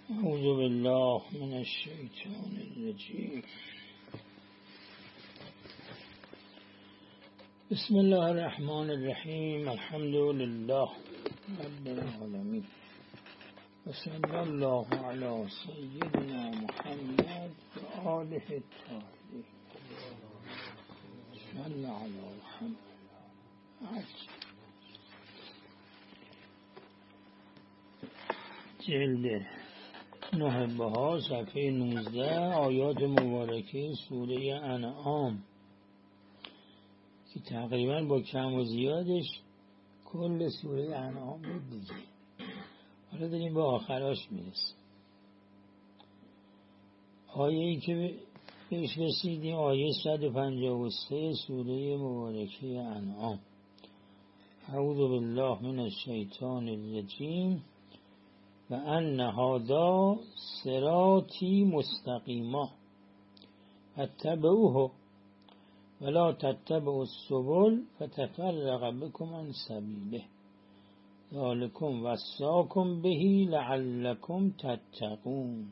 اعوذ بالله من الشیطان الرجیم. بسم الله الرحمن الرحیم. الحمد لله رب العالمین و صلی الله علی سیدنا محمد و آله الطاهرین. صلی علی محمد. جلد 9 بهار صفحه 19 آیات مبارکه سوره انعام که تقریبا با کم و زیادش کل سوره انعام بود دیگه. حالا داریم به آخراش میرسیم. آیه‌ای که بهش رسیدیم آیه 153 سوره مبارکه انعام. اعوذ بالله من الشیطان الرجیم و ان هذا صراطی مستقیما فاتبعوه ولا تتبعوا السبل فتفرق بكم عن سبیله ذلکم وصاکم به لعلکم تتقون.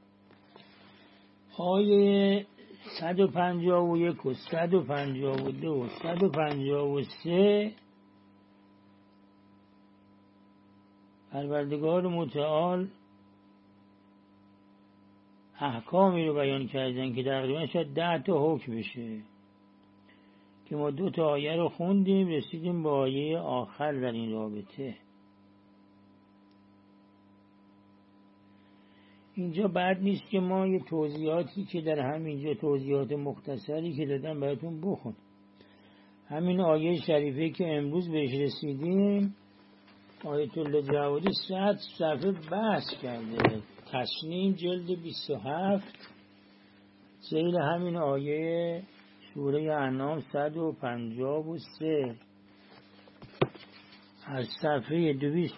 آیه 151 و 152 و 153 پروردگار متعال احکامی رو بیان کردن که تقریبا شاید 10 تا حکم بشه که ما 2 تا آیه رو خوندیم، رسیدیم به آیه آخر در این رابطه. اینجا بد نیست که ما یه توضیحاتی که در همینجا توضیحات مختصری که دادم براتون بخون. همین آیه شریفه که امروز بهش رسیدیم آیت الله جوادی 100 صفحه بحث کرده. تصنیم جلد 27 ذیل همین آیه سوره انعام 153 از صفحه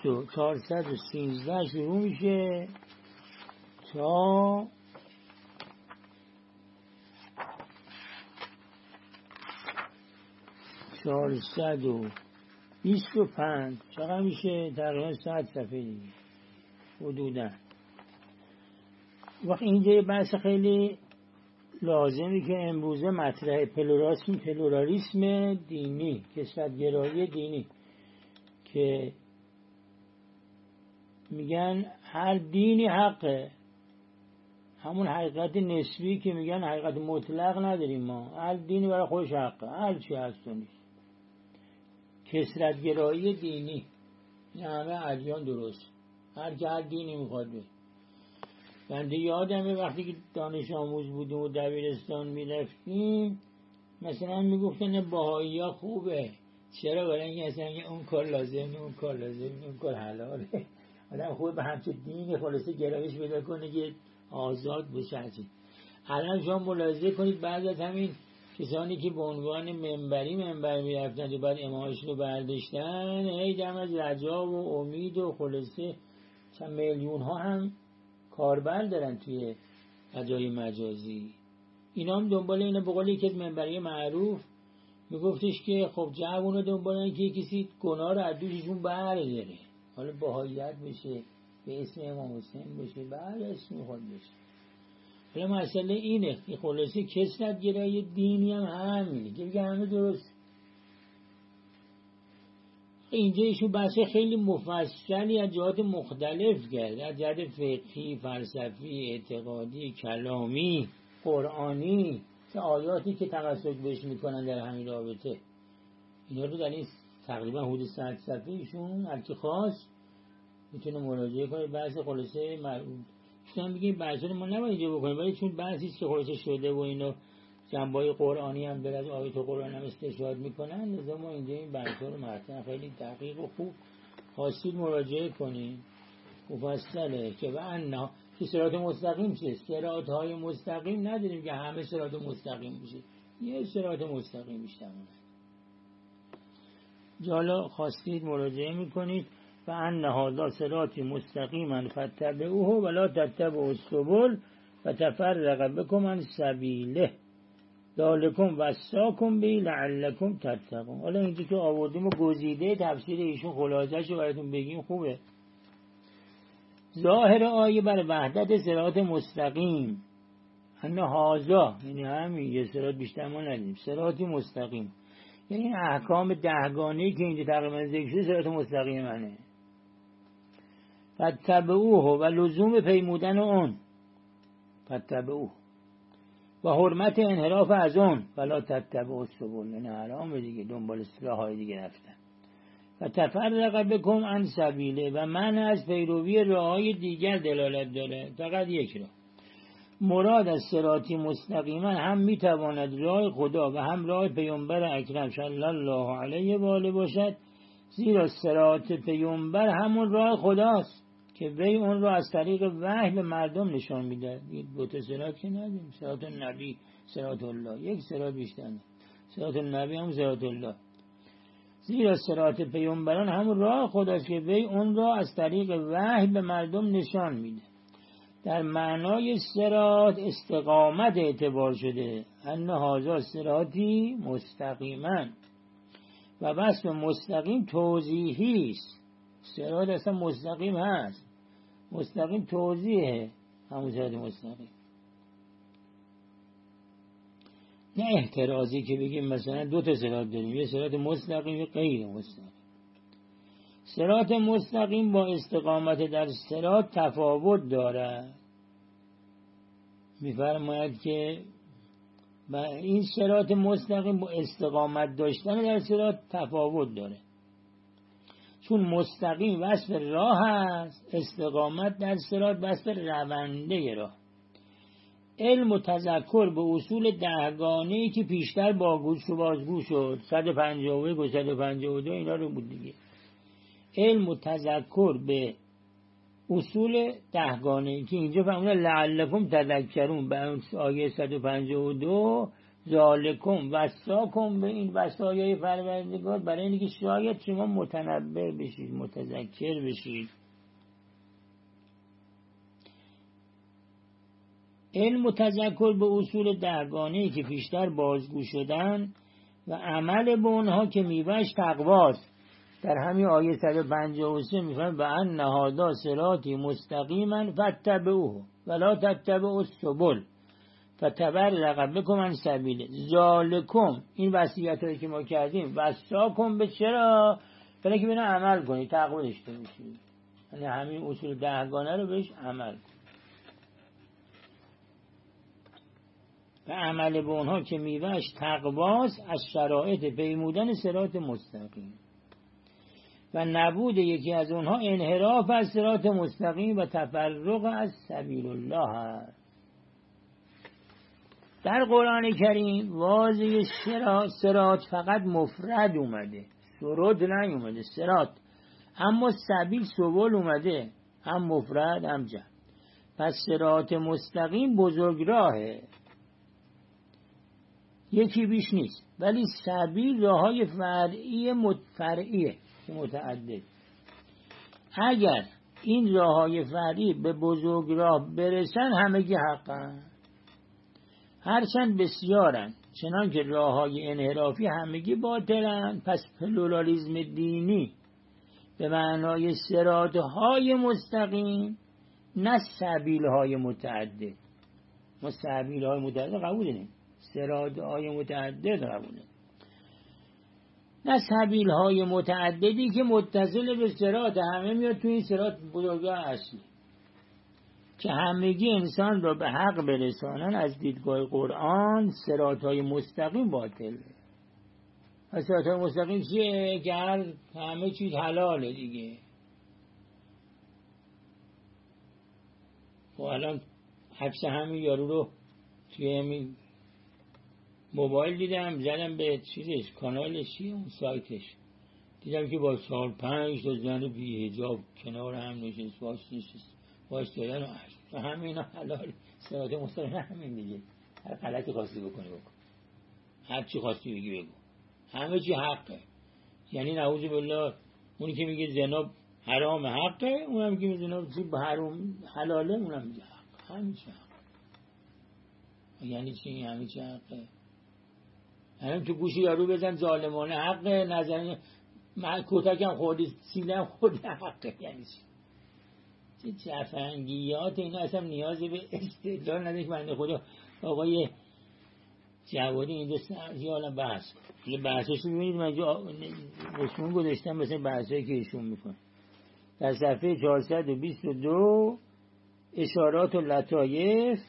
413 شروع میشه تا 425. چقدر میشه؟ تقریبا 100 صفحه دیگه حدودا. وقت اینجا یه بحث خیلی لازمی که امروزه مطرح پلورالیسم دینی، کثرت‌گرایی دینی، که میگن هر دینی حقه، همون حقیقت نسبی که میگن حقیقت مطلق نداریم ما، هر دینی برای خودش حقه، هر چی هست و نیست. کثرت‌گرایی دینی، این همه ادیان درست، هر که هر دینی میخواد بید. بنده یادمه وقتی که دانش آموز بودیم و دبیرستان میرفتیم مثلا میگفتن بهایی ها خوبه، چرا؟ برای اینکه اصلا اون کار لازم، اون کار لازم، اون کار حلاله. آدم خوبه به همچه دینی خلاصه گرایش پیدا کنه که آزاد بشه. الان شما ملاحظه کنید بعضی از همین کسانی که به عنوان منبر میرفتن و بعد امامش رو برداشتن، هی دم از رجا و امید و خلاصه چند میلیون ها هم کاربر دارن توی فضای مجازی. اینا هم دنبال اینه. به قول یکی از منبری معروف میگفتش که خب جوونا دنبالن که کسی گناه رو از دوششون برداره، حالا بهاییت بشه، به اسم امام حسین بشه، بعد اسم میخواد بشه. حالا مسئله اینه که خلاصه کثرت‌گرایی دینی هم همینه که بگه همه درست. اینجا ایشون بحث خیلی مفصلی از جهات مختلف کرد، از جهت فقهی، فلسفی، اعتقادی، کلامی، قرآنی، که آیاتی که تمسک بهش میکنن در همین رابطه. اینا رو در این تقریبا حدود 100 صفحه ایشون هر کی خواست میتونه مراجعه کنه. بحث خلاصه مربوط شما بگیم بحث رو ما نباید اینجا بکنیم، ولی چون بحثی است که خلاصه شده و اینو جنبه‌های قرآنی هم به از آیات قرآن هم استشهاد میکنن، لذا ما اینجا این بحث رو مطرح خیلی دقیق و خوب خواستید مراجعه کنید. مفصله که و انا که صراط مستقیم چیه؟ صراط های مستقیم نداریم که همه صراط مستقیم میشه، یه صراط مستقیم بیشتر. جالا خواستید مراجعه میکنید و ان هذا صراط مستقیما فاتبعوه ولا تتبعوا السبل فتفرق بكم عن سبیله ذلکم وصاکم به لعلکم تتقون. حالا اینجا که آوردیم و گزیده تفسیر ایشون خلاصه‌شو براتون بگیم خوبه. ظاهر آیه بر وحدت صراط مستقیم، انه هازا، یعنی همین یه صراط بیشتر ما ندیم، صراط مستقیم، یعنی احکام 10گانه‌ای که اینجا تقریبا ذکر شده صراط مستقیم منه. فتبعوه و لزوم پیمودن اون، فتبعوه و حرمت انحراف از اون، ولا تتبعوا السبل، یعنی حرام دیگه دنبال راههای دیگه رفتن. و تفرق بکم عن سبیله، و من از پیروی راههای دیگر دلالت داره، فقط یک راه. مراد از صراطی مستقیما هم میتواند راه خدا و هم راه پیامبر اکرم صلی الله علیه و آله باشد، زیرا صراط پیامبر همون راه خداست که وی اون را از طریق وحی به مردم نشان میده. دو تا صراط که ندیم، صراط النبی، صراط الله، یک صراط بیشتر نه، صراط النبی هم صراط الله. زیرا صراط پیامبران همون راه خداست که وی اون را از طریق وحی به مردم نشان میده. در معنای صراط استقامت اعتبار شده، ان هذا صراطی مستقیما، و وصف مستقیم توضیحی است. صراط اصلا مستقیم هست، مستقیم توضیحه همون صراط مستقیم، نه احترازی که بگیم مثلا دو تا صراط داریم، یه صراط مستقیم یه غیر مستقیم. صراط مستقیم با استقامت در صراط تفاوت دارد. می‌فرماید که این صراط مستقیم با استقامت داشتن در صراط تفاوت داره، چون مستقیم وصف راه است، استقامت در صراط وصف رونده راه. علم و تذکر به اصول 10گانه‌ای که پیشتر باگوش و بازگو شد، 151 و 152 اینا رو بود دیگه. علم و تذکر به اصول 10گانه‌ای که اینجا فرموده لعلکم تذکرون، به اون آیه 152 ذالکم وصاکم، به این وصایای پروردگار برای اینکه شاید شما متنبه بشید، متذکر بشید. علم و تذکر به اصول 10گانه‌ای که پیشتر بازگو شدن و عمل به اونها که میوهش تقواست. در همین آیه 153 میفهمه به ان هذا صراطی مستقیما فاتبعوه ولا تتبعوا السبل فتفرق بکم عن سبیله ذالکم، این وصیتایی که ما کردیم وصاکم به چرا؟ برای که بنا عمل کنید، تقوا داشته باشید، یعنی همین اصول 10گانه رو بهش عمل کنید و عمل به اونها که میوهش تقواست از شرایط پیمودن صراط مستقیم و نبود یکی از اونها انحراف از صراط مستقیم و تفرق از سبیل الله است. در قرآن کریم واضح صراط فقط مفرد اومده، سرود نیومده، صراط، اما سبیل سبل اومده، هم مفرد هم جمع. پس صراط مستقیم بزرگراهه، یکی بیش نیست، ولی سبیل راههای فرعیه متعدد. اگر این راههای فرعی به بزرگراه برسن همگی حقن، هرچند بسیارن، چنان که راههای انحرافی همگی باطلن. پس پلورالیسم دینی به معنای صراطهای مستقیم، نه سبیلهای متعدد. ما سبیلهای متعدد قبول نیم، صراطهای متعدد قبول نیم، نه سبیلهای متعددی که متصل به صراط همه میاد تو این صراط بزرگراه اصلی که همگی انسان را به حق برسانن. از دیدگاه قرآن صراطهای مستقیم باطله. صراطهای مستقیم چیه؟ که همه چیز حلاله دیگه. و الان عکس همین یارو رو توی همین موبایل دیدم، زدم به چیزش، کانالش چیه اون سایتش، دیدم که با 4-5 تا زن بی حجاب کنار هم نشست، باش دادن و همین حلال. صراط مستقیم همین دیگه، هر غلطی خواستی بکنی بکن، هر چی خواستی بگی بگو، همه چی حقه. یعنی نعوذ بالله اونی که میگه زنا حرام حقه، اونم که میگه زنا حرام حلاله، اونم میگه حق، همین چی حقه. یعنی چی همین چی حقه؟ همین تو گوشی یارو بزن ظالمانه حقه، نزنی کتکم خوردی سیلم خوردی حقه. یعنی چی؟ جفنگیات اینا اصلا نیاز به استدلال نداشت. بنده خدا آقای جوادی اینجا حالا بحث یه بحثش رو ببینید، من اینجا رسمون گذاشتم مثل بحثایی که ایشون میکنه. در صفحه 422 اشارات و لطایف،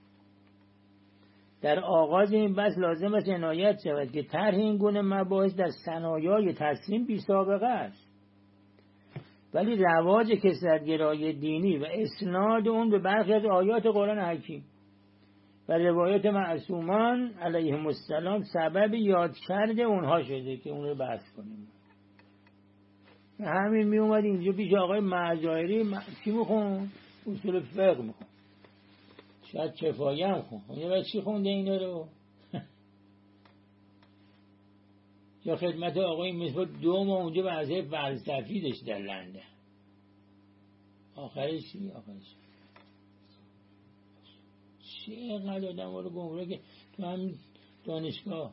در آغاز این بحث لازم است عنایت شود که طرح این گونه مباحث در ثنایای تصمیم بی سابقه است، ولی رواج کثرت‌گرایی دینی و اسناد اون به برخی از آیات قرآن حکیم و روایات معصومان علیهم السلام سبب یاد کرده اونها شده که اون رو بحث کنیم. همین می اومد اینجا پیش آقای معزایری چی میخون؟ اصول فقه میخون، شاید کفایه هم خون. اینه باید چی خونده اینا رو؟ یا خدمت آقای مصباح 2 ماه اونجا بحثه فلسفی داشت در لندن. آخرش چی؟ چه اینقدر آدم ها رو گمراه که تو هم دانشگاه.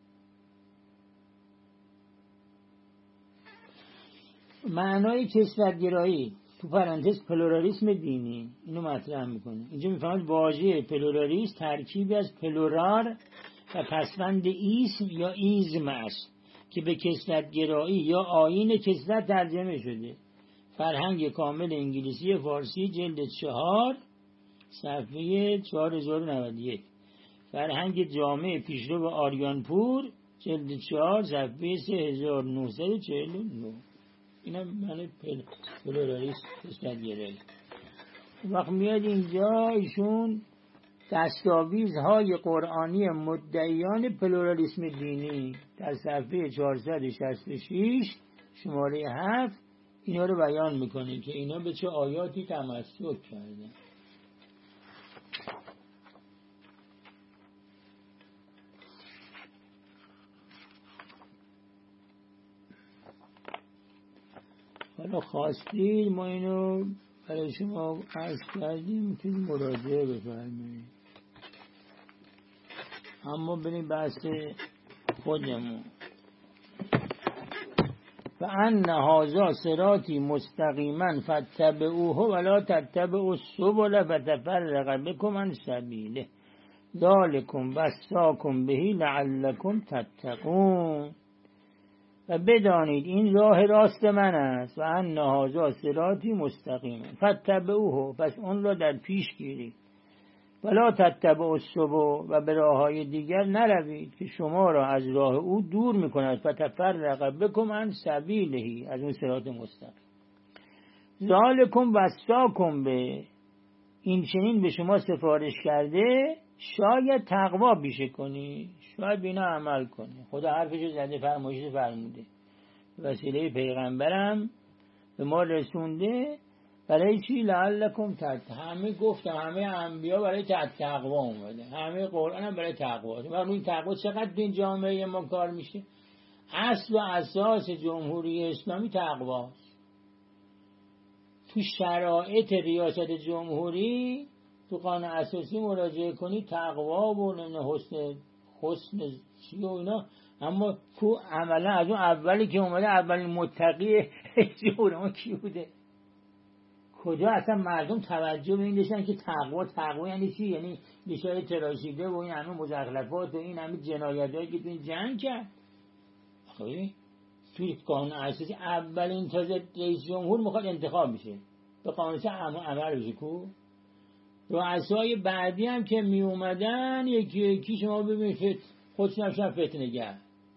معنای کثرت‌گرایی تو پرانتز پلورالیسم دینی اینو مطرح میکنه. اینجا میفهمید واژه پلورالیسم ترکیبی از پلورار و پسوند ایسم یا ایزم است که به کثرت‌گرایی یا آیین کثرت ترجمه شده. فرهنگ کامل انگلیسی فارسی جلد 4 صفحه 4091. فرهنگ جامع پیشرو آریانپور جلد 4 صفحه 3949. اینا معنی پلورالیسم کثرت‌گرایی. وقت میاد اینجا ایشون دستاویزهای قرآنی مدعیان پلورالیسم دینی در صفحه 466 شماره 7 اینا رو بیان میکنه که اینا به چه آیاتی تمسک کردن. حالا خواستید ما اینو برای شما عرض کردیم، میتونید مراجعه بفرمایید. اما بریم بحث خودمون. و ان هذا صراطی مستقیما فاتبعوه ولا تتبعوا السبل فتفرق بكم عن سبیله ذلکم وصاکم به لعلکم تتقون. و بدانید این راه راست من است. و ان هذا صراطی مستقیما فاتبعوه، پس اون را در پیش گیرید. ولا تتبعوا السبل، و به راههای دیگر نروید که شما را از راه او دور میکند. فتفرق بکم عن سبیله، از اون صراط مستقیم. ذالکم وصاکم به، این چنین به شما سفارش کرده شاید تقوا بیشه کنی، شاید بینا عمل کنی. خدا حرفش زده، فرمایشش فرموده، وسیله پیغمبرم به ما رسونده. برای چی؟ لعلکم تتقون. همه گفتم همه انبیا برای تقوا اومده، همه قرآن هم برای تقوا. و روی تقوا چقدر این جامعه ما کار میشه. اصل و اساس جمهوری اسلامی تقواست. تو شرایط ریاست جمهوری تو قانون اساسی مراجعه کنی تقوا و حسن چی و اینا. اما تو عملا از اون اولی که اومده اولین متقی جمهوری کی بوده؟ کجا اصلا مردم توجه به این داشتن که تقوا یعنی چی؟ یعنی بیشتر تراشیده و این همه مزخرفات و این همه جنایتایی که تو این جنگ کرد. آخه توی قانون اساسی اولین تازه رئیس جمهور میخواد انتخاب بشه، به قانون اساسی عمل بشه. کو رؤسای بعدی هم که می اومدن یکی شما ببینید خودش نمیشن فتنه‌گر،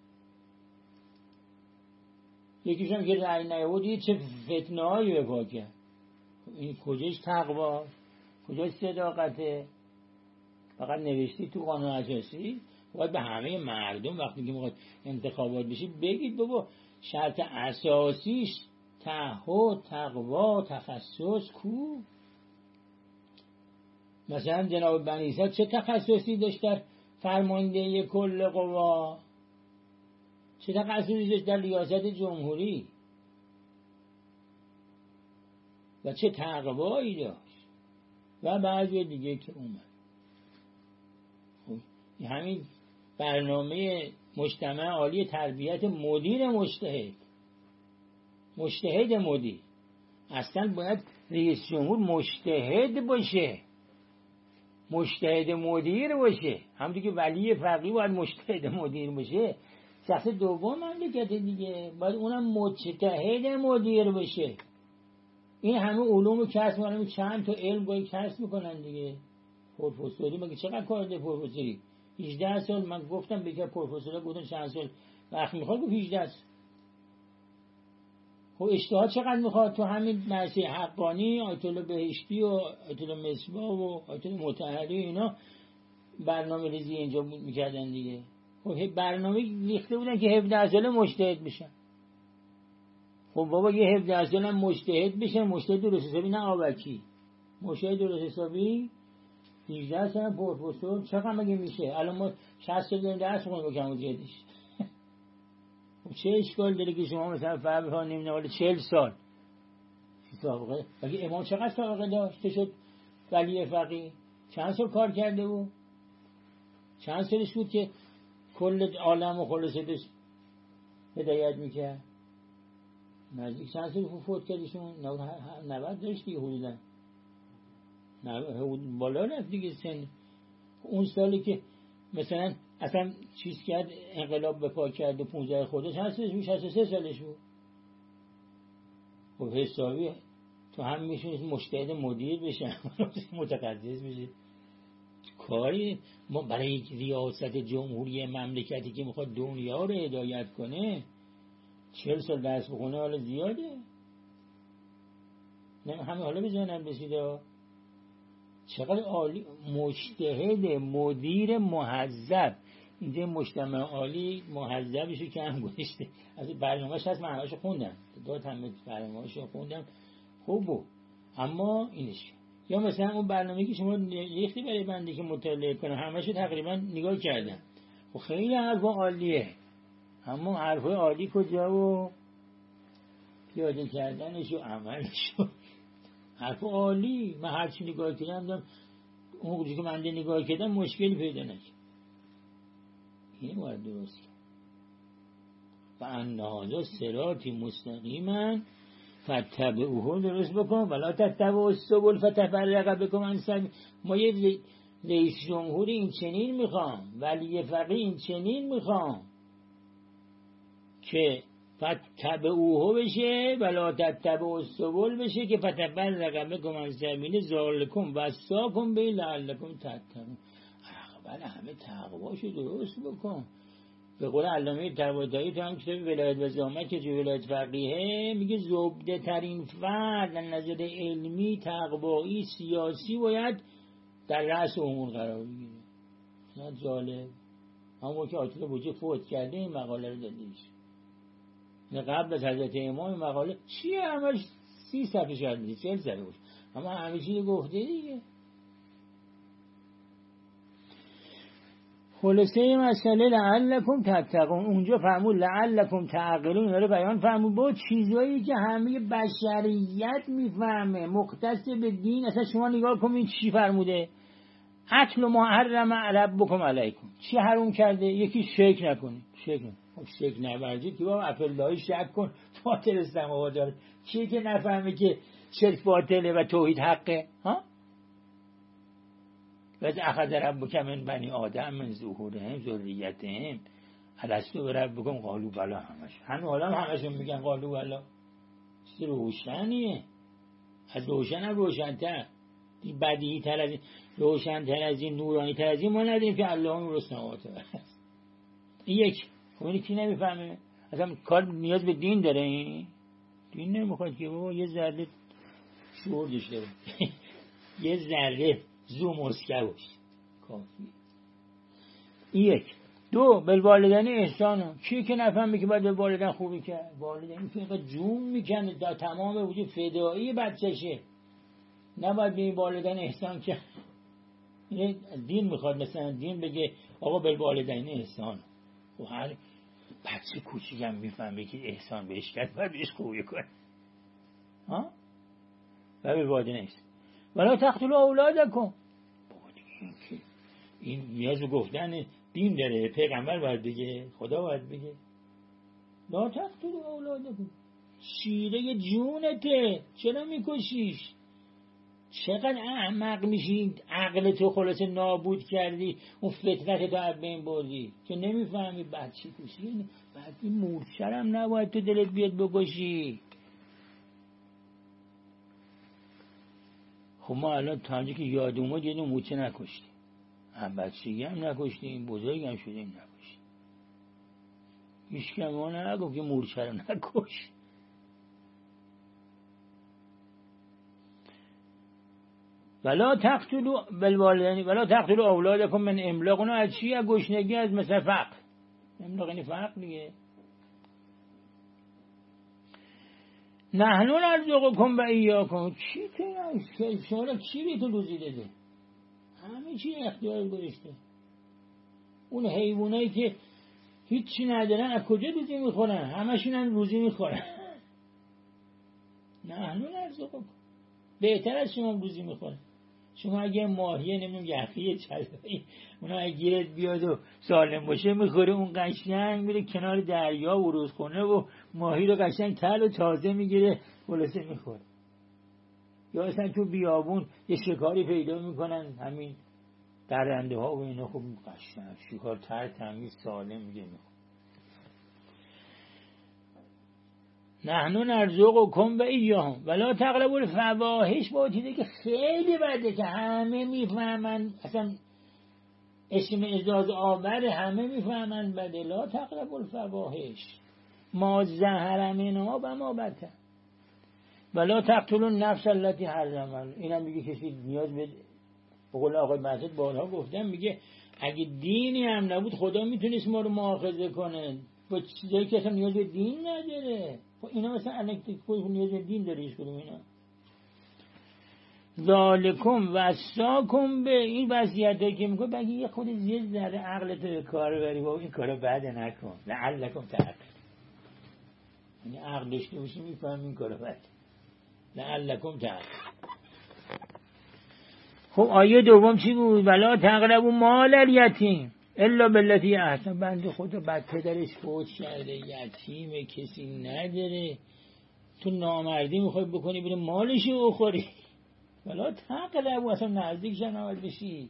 یکیشون که رأی نیاورد چه فتنه‌هایی به پا کرد. این کجاش تقوا، کجاش صداقته؟ فقط نوشتی تو قانون اساسی. باید به همه مردم وقتی که میخواد انتخابات بشه بگید بابا شرط اساسیش تعهد، تقوا، تخصص کو. مثلا جناب بنی اسحاق چه تخصصی داشت در فرماندهی کل قوا؟ چه تخصصی داشت در ریاست جمهوری؟ و چه تقوایی داشت؟ و بعضی دیگه که اومد. همین برنامه مجتمع عالی تربیت مدیر مجتهد مدیر اصلا باید رئیس جمهور مجتهد باشه، مجتهد مدیر باشه. همونطور که ولی فقیه باید مجتهد مدیر باشه، شخص دوم مملکت دیگه باید اونم مجتهد مدیر باشه. این همه علوم کسب میکنن، چند تا علم باید کسب میکنن دیگه. پروفسوری مگه چقدر کار ده پروفسوری؟ 18 سال. من گفتم بگه پروفسورا گفتن چند سال وقت میخواد، گفت 18 سال. خب اجتهاد چقدر میخواد؟ تو همین مرسی حقانی، آیت الله بهشتی و آیت الله مصباح و آیت الله مطهری اینا برنامه ریزی اینجا میکردن دیگه. خب برنامه ریخته بودن که 17 ساله مجتهد بشن. خب بابا یه 17 ساله هم مجتهد بشن، مجتهد درست حسابی، نه آبکی، مجتهد درست حسابی 18 سال پروفسور چقدر مگه میشه؟ الان ما 60 سال داریم درس می‌خونیم با کم جدیش. چه اشکال داره که شما مثلا فرض ها نمیدونم ولی 40 سال سابقه؟ مگه امام چقدر سابقه داشت شد ولی فقیه؟ چند سال کار کرده بود؟ چند سالش بود که کل عالم و خلاصه بهش هدایت میکرد؟ نزدیک چند سال فوت کردشون؟ 90 داشت دیگه حدودا، بالا رفت دیگه سن. اون سالی که مثلا اصلا چیز کرد، انقلاب به پا کرد و 15 خودش چند سالش بود؟ 63 سالش بود. خب حسابی تو هم میشونید مجتهد مدیر بشه، متخصص بشه. کاری ما برای ریاست جمهوری مملکتی که میخواد دنیا رو هدایت کنه 40 سال درس بخونه حالا زیاده. نه همه حالا بزنن بسیده. چقدر عالی. مجتهد مدیر مهذب. اینجا مجتمع عالی مهذبشو که هم گذاشته. از برنامه‌اش هست، من همه‌شو خوندم، داد همه برنامه‌اشو خوندم، خوب بود. اما اینش یا مثلا اون برنامه‌ای که شما ریختی برای بنده که مطالعه کنه همه‌شو تقریبا نگاه کردم. خب خیلی حرفا عالیه، اما حرفای عالی کجا و پیاده کردنش و عملش و حرف عالی. من هر چی نگاه کردم اون چیزی که من نگاه کردم مشکلی پیدا نکرد. این باید درست کرد. و ان هذا صراطی مستقیما فاتبعوه، درست بکن، ولا تتبعوا السبل فتفرق بکم عن سبیله. ما یه رئیس جمهور این چنین میخوام، ولی فقیه این چنین میخوام که فتبعوه بشه ولا تتبعوا السبل بشه که فتفرق بکم عن سبیله ذالکم وصاکم به لعلکم تتقون. بله همه تقواشو درست بکن. به قول علامه طباطبایی تو هم کتاب ولایت و زامت که جو ولایت فقیه میگه زبده ترین فرد از نظر علمی، تقوایی، سیاسی باید در رأس امور قرار بگیره. نه جالب. همون که آیت الله بوجه فوت کرده این مقاله رو دادیش. نه قبل از حضرت امام مقاله چیه؟ همش 30 صفحه شاید میشه، 40 صفحه بود، اما همه چیز گفته دیگه. خلاصه مسئله لعلکم تتقون. اونجا فرمود لعلکم تعقلون، داره بیان فرمود با چیزایی که همه بشریت میفهمه مختص به دین. اصلا شما نگاه کنید چی فرموده؟ اکل ما حرم ربکم علیکم، چی حرام کرده؟ یکی شرک نکنید. شرک نورزید که بابا افالله شک کن باطل السماوات داره. چیه که نفهمه که شرک باطله و توحید حقه؟ ها؟ و از اخذ ربک من بنی آدم من ظهورهم ذریتهم الستو بربکم قالوا بلی. همه حالا همشون میگن قالوا بلی. چیز روشنیه، از روشن هم روشن‌تر، این بدیهی تر از این، روشن‌تر از این، نورانی تر از این ما نداریم که الله نور السماوات است. این یک. خب اینی کی نمیفهمه؟ اصلا کار نیاز به دین داره؟ این دین نمیخواد که بابا یه ذره شعور داشته باشه، یه ذره زوم اسکه باشه کافیه. این یک. دو، بالوالدین احسان. کی که نفهمه که باید به والدین خوبی کرد؟ والدین که اینقدر جون میکنه در تمام وجود فدایی بچشه، نباید به والدین احسان کرد. این دین میخواد مثلا دین بگه آقا بالوالدین احسان. و هر بچه کوچیک هم میفهمه که احسان بهش کرد باید بهش خوبی کنه. ها؟ و به والدین احسان. ولا تقتلوا اولادکم. این نیاز به گفتن دین داره، پیغمبر باید بگه، خدا باید بگه لا تقتلوا اولادکم. شیره جونته، چرا میکشیش؟ چقدر احمق میشی، عقل تو خلاص نابود کردی، اون فطرت تو از بین بردی که نمیفهمی بچه کشی. بعد این مورچرم نباید تو دلت بیاد بکشی. خب ما الان تا اینجا که یاد اومد یه دونه مورچه نکشتیم، هم بچگی هم نکشتیم، بزرگ هم شدیم نکشتیم. هیچ که ما نگفت که مورچه رو نکش. ولا تقتلوا بالوالدین ولا تقتلوا اولادکم من املاق. اونا از چی؟ از گشنگی، از مثل فقر. املاق یعنی فقر دیگه. نحن نرزقکم و ایاکم. شما کی به تو روزی داده؟ همه چی اختیار گذاشته. اون حیوانایی که هیچی ندارن از کجا روزی میخورن؟ همشون هم روزی میخورن. نحن نرزقکم، بهتر از شما روزی میخورن. شما اگه ماهیه نمیدونم یخی چلایی اونا اگه گیرت بیاد و سالم باشه میخوره، اون قشنگ میره کنار دریا و رودخونه و ماهی رو قشنگ تل و تازه میگیره خلاصه میخوره. یا اصلا تو بیابون یه شکاری پیدا میکنن، همین درنده ها و اینا، خب قشنگ شکار تمیز سالم میگه میخوره. نحن نرزقکم و ایاهم ولا تقربوا الفواحش. با چیزی که خیلی بده که همه میفهمن، اصلا اسم اعزاز آور همه میفهمن بده. لا تقربوا الفواحش ما ظهر منها و ما بطن ولا تقتلوا النفس التي حرم الله. اینا میگه کسی نیاز به قول آقای مسعود بارها گفتم، میگه اگه دینی هم نبود خدا میتونست ما رو مؤاخذه کنه با چیزایی که اصلا نیاز به دین نداره. اینا مثلا الکتریک نیاز به دین داره. ایش کدوم اینا؟ ذالکم وصاکم به. این وصیتایی که میگه بگی یه خود یه ذره عقلت به کار بری و این کارو بعد نکن لعلکم تعقلون. یعنی عقل داشته باشی میفهمی این کارو بعد لعلکم تعقلون. خب آیه دوم چی بود؟ ولا تقربوا مال الیتیم الا بالتی احسن. بنده خدا بعد پدرش فوت کرده، یتیمه، کسی نداره، تو نامردی میخوای بکنی بری مالشو بخوری. ولا تقربوا، اصلا نزدیکش هم نباید بشی،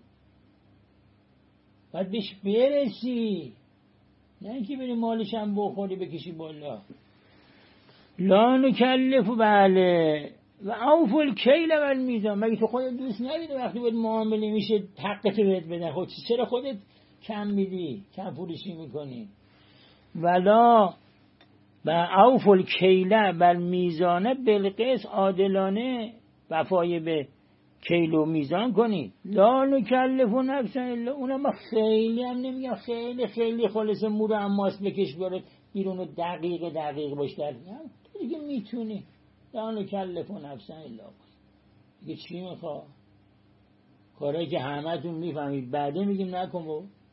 باید بهش برسی، نه اینکه بری مالش هم بخوری بکشی بالا. لا نکلف. بله و اوفوا الکیل والمیزان. مگه تو خودت دوست نداری وقتی باید معامله میشه حقتو بهت بدن؟ خود چرا خودت کم میدی، کم فروشی میکنی؟ ولا و اوفوا الکیل والمیزان بالقسط. عادلانه وفای به کیل و میزان کنید. لا نکلف نفسا الا. اونم ما خیلی هم نمیگم خیلی خیلی خالص مو رو اماس بکش برات بیرون و دقیق باش در تو دیگه میتونی. لا نکلف نفسا الا. دیگه چی میخواه؟ کارهایی که همتون میفهمید بعده میگیم نکن.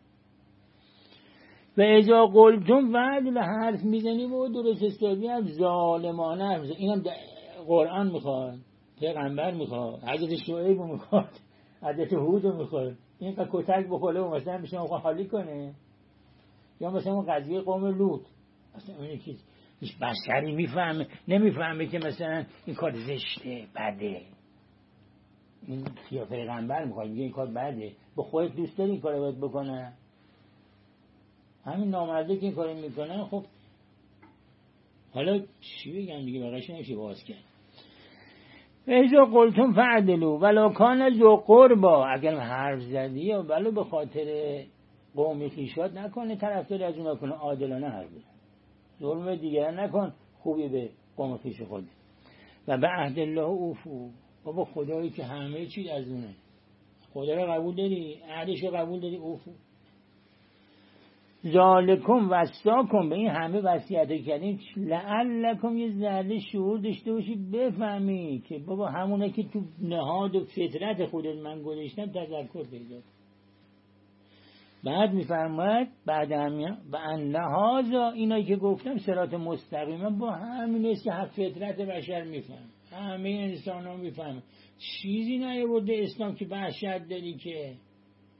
و اذا قلتم وعدل، حرف میزنی و درست حسابی هم ظالمانه حرف میزنی. اینم قرآن میخواد، پیغمبر میخواد، حضرت شعیب میخواد، حضرت هود میخواد. این که کتک بخوره و مثلا میشه آقا حالی کنه. یا مثلا اون قضیه قوم لوط، مثلا اون یکی هیچ بشری میفهمه نمیفهمه که مثلا این کار زشته بده. این یا پیغمبر میخواد میگه این کار بده، به خودت دوست داری این کارو باید بکنه؟ همین نامرده که این کارو میکنه. خب حالا چی بگم دیگه، بقیش نمیشه باز کرد. ایزا قلتم فعدلو ولو کان ذو قربا. اگر حرف زدی یا ولو به خاطر قومی خیشات نکنه، طرفداری از اونا کنه، عادلانه حرف بزن، ظلم دیگران نکن، خوبی به قوم خیش خود. و به عهد الله اوفو. بابا خدایی که همه چیز از اونه، خدا رو قبول داری، عهدش رو قبول داری، اوفو. ذالکم وصاکم. به این همه وصیت کردیم لعلکم یه ذره شعور داشته باشی، بفهمی که بابا همونه که تو نهاد و فطرت خودت من گذاشتم تذکر پیدا. بعد میفرماید بعد همین و ان هذا، اینایی که گفتم صراط مستقیما با همین است که فطرت بشر میفهم، همه انسان ها میفهم. چیزی نیاورده اسلام که وحشت داری که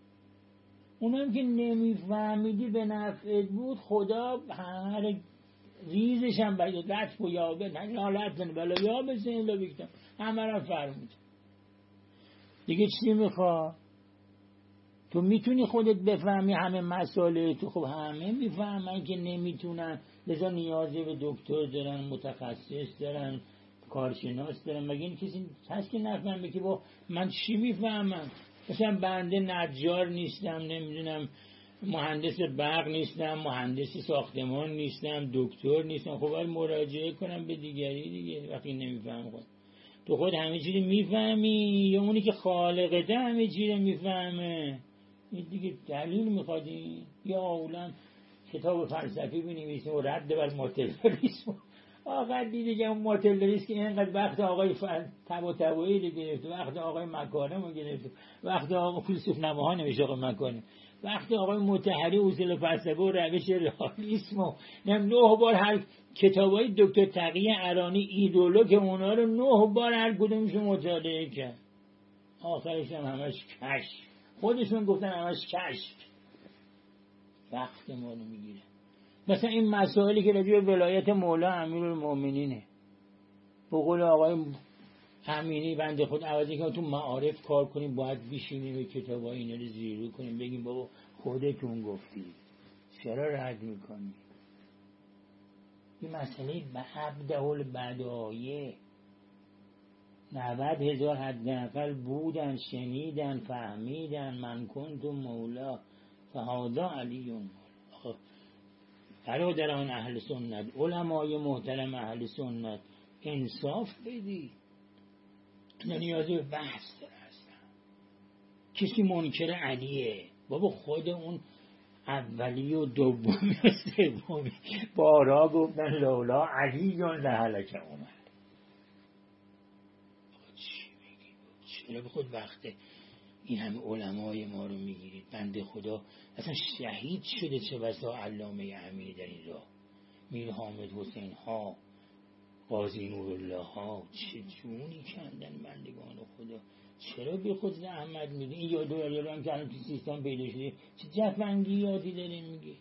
اونم که نمیفهمیدی به نفعت بود. خدا هر ریزش هم باید لطف و یابه نه لطف بلا یابه سین لا بیکتم همه را فرمود. دیگه چی میخوا؟ تو میتونی خودت بفهمی همه مسائل تو؟ خب همه میفهمن که نمیتونن، لذا نیازی به دکتر دارن، متخصص دارن، کارشناس دارن. مگه این کسی هست که نفهمه که با من چی میفهمم؟ مثلا بنده نجار نیستم، نمیدونم مهندس برق نیستم، مهندس ساختمان نیستم، دکتر نیستم. خب باید مراجعه کنم به دیگری دیگه وقتی نمیفهم. خود تو خود همه چیز میفهمی یا اونی که خالقته همه چیز میفهمه؟ این دیگه دلیل میخوادی؟ یا اولا کتاب فلسفی بنویسیم و رد بر ماتریالیسم. آقا دیگه اون ماتریالیسم که اینقدر وقت آقای طباطبایی گرفت، وقت آقای مکارم رو گرفت، وقت آقای فیلسوف نماها نوشته آقای مکارم، وقت آقای مطهری اصول فلسفه و روش رئالیسم و 9 بار هر کتابای دکتر تقی ارانی ایدئولوگ اونا رو 9 بار هر کدومش مطالعه کرد. آخرش هم همش کشف. خودشون گفتن همش کشف. وقت ما رو میگیره. مثلا این مسائلی که راجع به ولایت مولا امیرالمومنینه، به قول آقای امینی بنده خود عوضی که تو معارف کار کنیم باید بشینیم و کتابای اینا رو زیرو کنیم بگیم بابا خودتون گفتید چرا رد میکنی؟ این مسئله عبده البدایه 90,000 حداقل بودن، شنیدن، فهمیدن من کنتم مولا فهذا علی مولا. برادران اهل سنت، علمای محترم اهل سنت، انصاف بدید. نیازی به بحث داره اصلا. کسی منکر علیه؟ بابا خود اون اولی و دومی و سومی بارا گفتن لولا علی لهلک اومد. چی میگی؟ چرا به خود وقت این همه علمای ما رو میگیرید؟ بنده خدا اصلا شهید شده، چه بسا علامه امینی در این راه، میر حامد حسین ها، قاضی نورالله ها، چه جونی کندن بندگان خدا. چرا به خود زحمت میدی؟ این یاد و هم که الان تو سیستان پیدا شده چه جفنگی یادی داره میگه.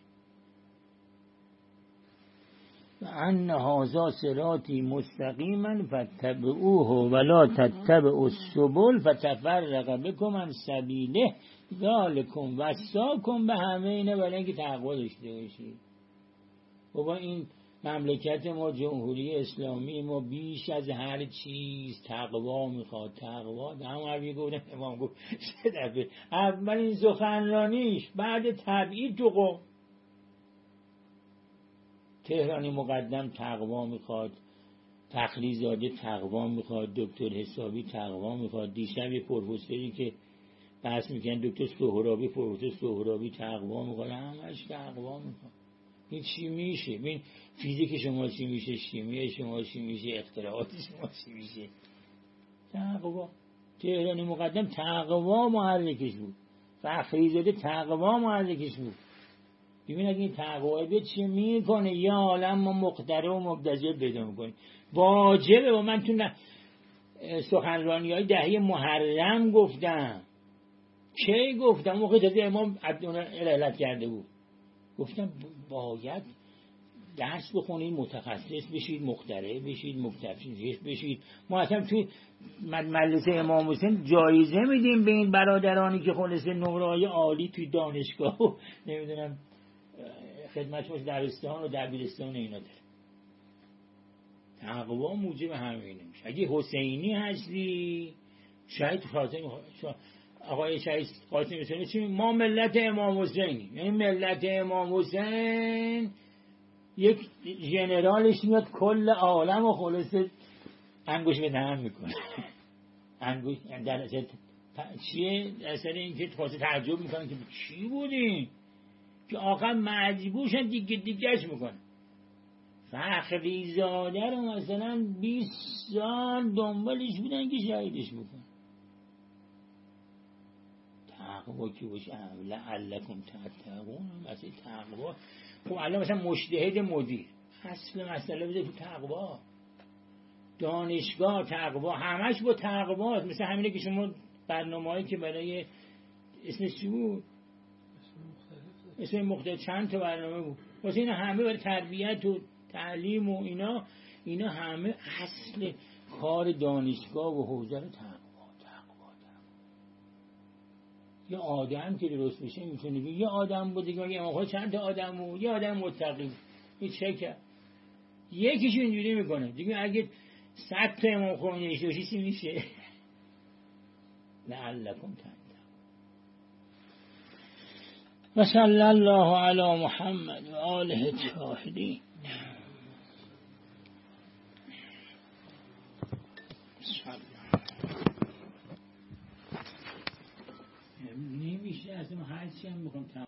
و ان هذا صراطی مستقیما فاتبعوه ولا تتبعوا السبل فتفرق بكم عن سبیله ذلکم وصاکم به همه اینه برای اینکه تقوا داشته باشید. بابا این مملکت ما جمهوری اسلامی ما بیش از هر چیز تقوا میخواد. تقوا همون حرفی گفتم امام گفت سه دفعه اولین سخنرانیش بعد تبعید تو قم تهرانی مقدم تقوا میخواد، تخلیزاده تقوا میخواد، دکتر حسابی تقوا میخواد، دیشب یه پروفسوری که بحث میکنن دکتر سهرابی، پروفسور سهرابی تقوا میخواد، همش تقوا میخواد. این چی میشه؟ ببین فیزیک شما چی میشه، شیمی شما چی میشه، اختراعات شما چی میشه؟ تقوا. تهرانی مقدم تقوا محرکش بود، فخریزاده تقوا محرکش بود. ببین اگه این تقوا به چی میکنه یا عالم ما مقتدر و مبتذل پیدا میکنیم. واجبه. و من تو سخنرانی های دهه محرم گفتم، کی گفتم؟ موقع تازه امام علت کرده بود، گفتم باید درس بخونید، متخصص بشید، مخترع بشید، مکتشف بشید. ما اصلا توی مدرسه امام حسین جایزه میدیم به این برادرانی که خلاصه نمره‌های عالی توی دانشگاه و نمیدونم خدمتش دبستان و دبیرستان اینا داره. تقوا موجب همینه میشه. اگه حسینی هستی شاید آقای شهید قاسمی حسینی چی؟ ما ملت امام حسینی. یعنی ملت امام حسین یک ژنرالش میاد کل عالم و خلاصه انگوش به دهن میکنه. انگوش در اصل چیه؟ در اصل این که خلاصه تعجب میکنن که چی بودین که آخر مجبورشن دیگهش میکنن. فخریزاده رو مثلا 20 سال دنبالش بودن که شهیدش بکنن. تقوا کی باشه؟ لعلکم تتقون. مثلا تقوا خب الان مثلا مجتهد مدیر اصل مسئله بده تو تقوا. دانشگاه تقوا، همش با تقوا. مثلا همینه که شما برنامه‌ای که برای اسمش چی بود؟ اسم مختلف چند تا برنامه بود واسه این همه برای تربیت و تعلیم و اینا همه اصل کار دانشگاه و حوزه رو تقوا. یه آدم که درست بشه میتونه بگه یه آدم بوده که یه موقع چند تا آدم و یه آدم متقی این چه کرد یکیش اینجوری میکنه دیگه اگه 100 تا امام خمینی داشته چی میشه لعلکم تتقون و صلی الله علی محمد و آله الطاهرین نمیشه اصلا هرچی هم میخوام